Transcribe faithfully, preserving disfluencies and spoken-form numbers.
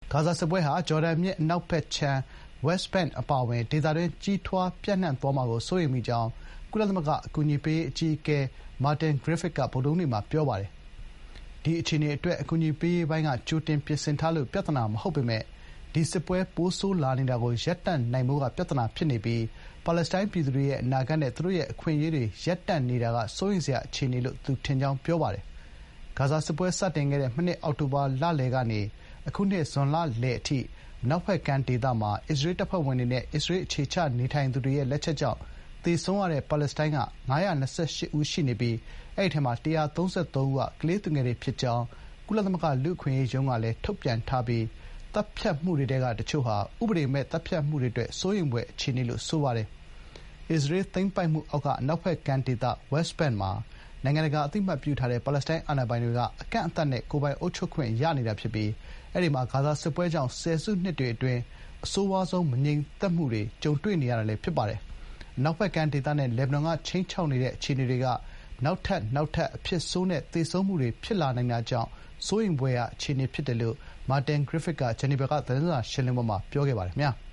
ဂါဇာစစ်ပွဲဟာဂျော်ဒန်မြစ်အနောက်ဘက်ခြမ်း West Bank အပါအဝင်ဒေသတွင်းကြီးထွားပြန့်နှံ့သွားမှာကိုစိုးရိမ်မိကြောင်းကုလသမဂ္ဂအကူအညီပေးရေးအကြီးအကဲ Martin Griffiths ကဗုဒ္ဓဟူးနေ့မှာပြောပါတယ်။ဒီအခြေအနေအတွက်အကူအညီပေးရေးပိုင်းကကြိုတင်ပြင်ဆင်ထားလို့ပြဿနာမဟုတ်ပေမယ့်ဒီစစ်ပွဲပိုဆိုးလာနေတာကိုရပ်တန့်နိုင်ဖို့ကပြဿနာဖြစ်နေပြီးပါလက်စတိုင်းပြည်သူတွေရဲ့အနာဂတ်နဲ့သူတို့ရဲ့အခွင့်အရေးတွေရပ်တန့်နေတာကစိုးရိမ်စရာအခြေအနေလို့သူထင်ကြောင်းပြောပါတယ်။ဂါဇာစစ်ပွဲစတင်ခဲ့တဲ့မနှစ်အောက်တိုဘာလလယ်ကနေအခုနှစ်ဇွန်လလယ်အထိအနောက်ဘက်ကမ်းဒေသမှာအစ္စရေးတပ်ဖွဲ့ဝင်တွေနဲ့အစ္စရေးအခြေချနေထိုင်သူတွေရဲ့လက်ချက်ကြောင့်သေဆုံးရတဲ့ပါလက်စတိုင်းကငါးရာ၂၈ဦးရှိနေပြီးအဲဒီထဲမှာ၁၃၃ဦးကကလေးသူငယ်တွေဖြစ်ကြောင်းကုလသမဂ္ဂလူ့အခွင့်အရေးရုံးကလည်းထုတ်ပြန်ထားပြီးသတ်ဖြတ်မှုတွေထဲကတချို့ဟာဥပဒေမဲ့သတ်ဖြတ်မှုတွေအတွက်စိုးရိမ်ဖွယ်အခြေအနေလို့ဆိုပါတယ်။အစ္စရေးသိမ်းပိုက်မှုအောက်ကအနောက်ဘက်ကမ်းဒေသ West Bank မှာနိုင်ငံတကာအသိအမှတ်ပြုထားတဲ့ပါလက်စတိုင်းအာဏာပိုင်တွေကအကန့်အသတ်နဲ့ကိုယ်ပိုင်အုပ်ချုပ်ခွင့်ရနေတာဖြစ်ပြီးအဲဒီမှာဂါဇာစစ်ပွဲကြောင့်ဆယ်စုနှစ်တွေအတွင်းအဆိုးဝါးဆုံးမငြိမ်သက်မှုတွေကြုံတွေ့နေရတာလည်းဖြစ်ပါတယ်။အနောက်ဘက်ကမ်းဒေသနဲ့လက်ဘနွန်ကခြိမ်းခြောက်နေတဲ့အခြေအနေတွေကနောက်ထပ်နောက်ထပ်အဖြစ်ဆိုးနဲ့သေဆုံးမှုတွေဖြစ်လာနိုင်တာကြောင့်စိုးရိမ်ဖွယ်ရာအခြေအနေဖြစ်တယ်လို့ Martin Griffiths ကဂျနီဗာကသတင်းစာရှင်းလင်းပွဲမှာပြောခဲ့ပါတယ်ခင်ဗျာ။